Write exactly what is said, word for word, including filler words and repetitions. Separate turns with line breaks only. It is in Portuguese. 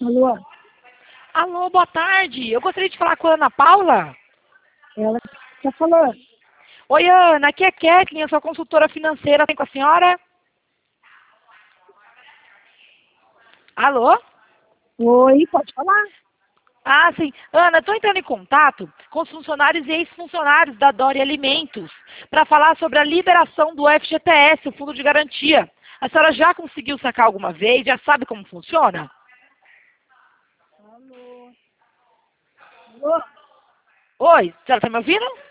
Alô?
Alô, boa tarde. Eu gostaria de falar com a Ana Paula.
Ela está falando.
Oi, Ana. Aqui é Kathleen, eu sou consultora financeira. Tem com a senhora? Alô?
Oi, pode falar?
Ah, sim. Ana, estou entrando em contato com os funcionários e ex-funcionários da Dori Alimentos para falar sobre a liberação do F G T S, o Fundo de Garantia. A senhora já conseguiu sacar alguma vez? Já sabe como funciona?
Alô? Alô?
Oi, a senhora está me ouvindo?